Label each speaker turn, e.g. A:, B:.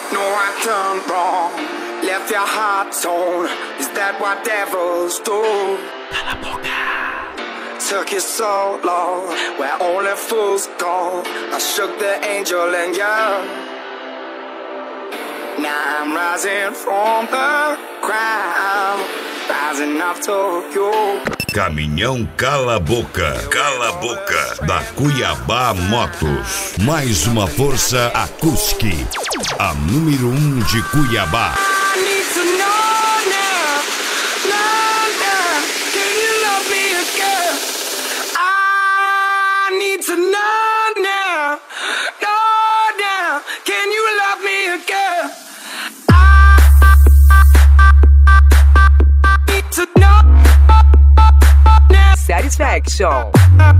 A: No, I done wrong. Left your heart torn. Is that what devils do?
B: Cala a boca.
A: Took you so long, where only fools go. I shook the angel and you. Now I'm rising from the ground, rising up to you.
C: Caminhão Cala a Boca, da Cuiabá Motos. Mais uma força Acústica, a número 1 de Cuiabá.
A: I need to know now, can you love me again? I need to know now, can you love me again? I need to know now.
D: Satisfaction.